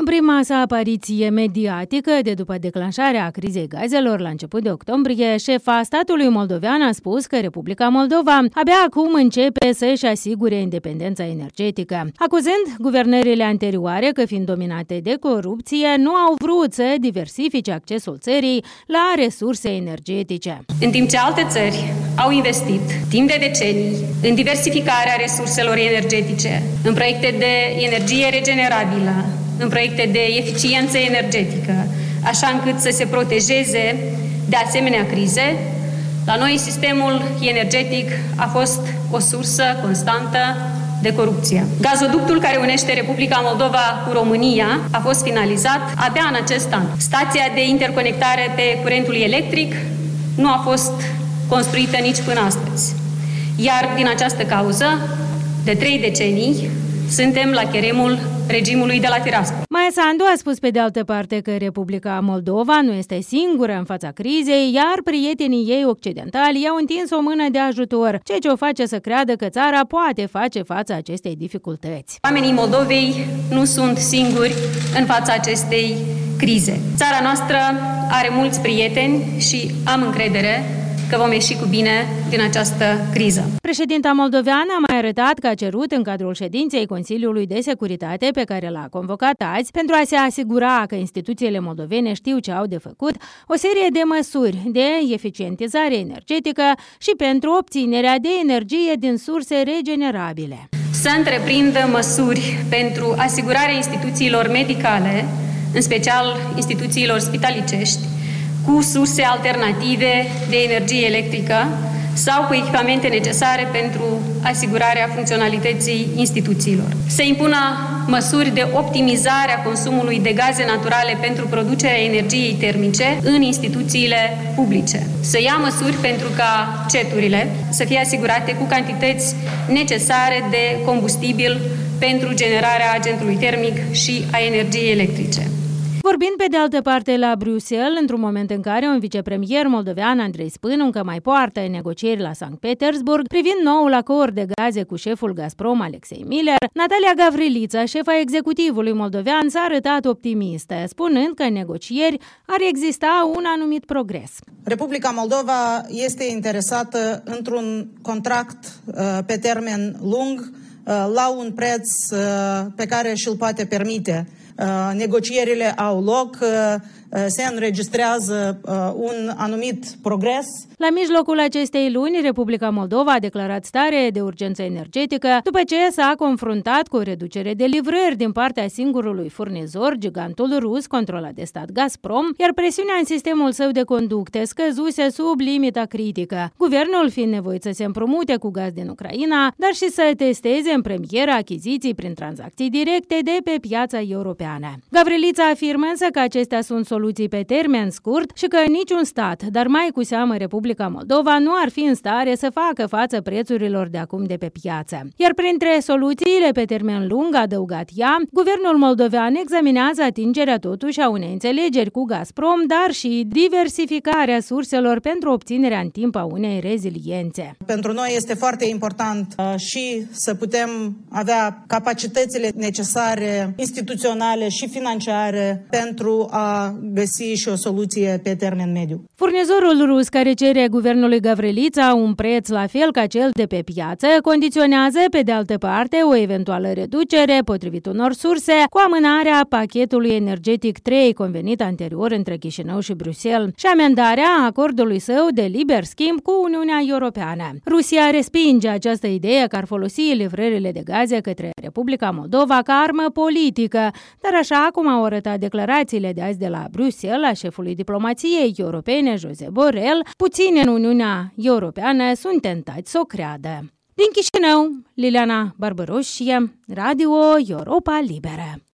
prima sa apariție mediatică de după declanșarea crizei gazelor la început de octombrie, șefa statului moldovean a spus că Republica Moldova abia acum începe să-și asigure independența energetică, acuzând guvernările anterioare că, fiind dominate de corupție, nu au vrut să diversifice accesul țării la resurse energetice. În timp ce alte țări au investit timp de decenii în diversificarea resurselor energetice, în proiecte de energie regenerabilă, în proiecte de eficiență energetică, așa încât să se protejeze de asemenea crize, la noi sistemul energetic a fost o sursă constantă de corupție. Gazoductul care unește Republica Moldova cu România a fost finalizat abia în acest an. Stația de interconectare pe curentul electric nu a fost construită nici până astăzi. Iar din această cauză, de 3 decenii, suntem la cheremul regimului de la Tiraspol. Maia Sandu a spus pe de altă parte că Republica Moldova nu este singură în fața crizei, iar prietenii ei occidentali i-au întins o mână de ajutor, ceea ce o face să creadă că țara poate face față acestei dificultăți. Oamenii Moldovei nu sunt singuri în fața acestei crize. Țara noastră are mulți prieteni și am încredere că vom ieși cu bine din această criză. Președinta moldoveană a mai arătat că a cerut în cadrul ședinței Consiliului de Securitate pe care l-a convocat azi pentru a se asigura că instituțiile moldovene știu ce au de făcut, o serie de măsuri de eficientizare energetică și pentru obținerea de energie din surse regenerabile. Să întreprindă măsuri pentru asigurarea instituțiilor medicale, în special instituțiilor spitalicești, cu surse alternative de energie electrică sau cu echipamente necesare pentru asigurarea funcționalității instituțiilor. Să impună măsuri de optimizare a consumului de gaze naturale pentru producerea energiei termice în instituțiile publice. Să ia măsuri pentru ca ceturile să fie asigurate cu cantități necesare de combustibil pentru generarea agentului termic și a energiei electrice. Vorbind pe de altă parte la Bruxelles, într-un moment în care un vicepremier moldovean, Andrei Spân, încă mai poartă negocieri la Sankt Petersburg privind noul acord de gaze cu șeful Gazprom, Alexei Miller, Natalia Gavrilița, șefa executivului moldovean, s-a arătat optimistă, spunând că în negocieri ar exista un anumit progres. Republica Moldova este interesată într-un contract pe termen lung, la un preț pe care și-l poate permite. Negocierile au loc, se înregistrează un anumit progres. La mijlocul acestei luni, Republica Moldova a declarat stare de urgență energetică după ce s-a confruntat cu o reducere de livrări din partea singurului furnizor, gigantul rus controlat de stat Gazprom, iar presiunea în sistemul său de conducte scăzuse sub limita critică, guvernul fiind nevoit să se împrumute cu gaz din Ucraina, dar și să testeze în premieră achiziții prin tranzacții directe de pe piața europeană. Gavrilița afirmă însă că acestea sunt soluții pe termen scurt și că niciun stat, dar mai cu seamă Republica Moldova, nu ar fi în stare să facă față prețurilor de acum de pe piață. Iar printre soluțiile pe termen lung, a adăugat ea, guvernul moldovean examinează atingerea totuși a unei înțelegeri cu Gazprom, dar și diversificarea surselor pentru obținerea în timp a unei reziliențe. Pentru noi este foarte important și să putem avea capacitățile necesare instituționale și financiare pentru a găsi și o soluție pe termen mediu. Furnizorul rus care cere guvernului Gavrilița un preț la fel ca cel de pe piață condiționează pe de altă parte o eventuală reducere, potrivit unor surse, cu amânarea pachetului energetic 3 convenit anterior între Chișinău și Bruxelles și amendarea acordului său de liber schimb cu Uniunea Europeană. Rusia respinge această idee că ar folosi livrările de gaze către Republica Moldova ca armă politică, dar așa cum au arătat declarațiile de azi de la Bruxelles a șefului diplomației europene, Josep Borrell, puțini în Uniunea Europeană sunt tentați să o creadă. Din Chișinău, Liliana Barbăroșie, Radio Europa Liberă.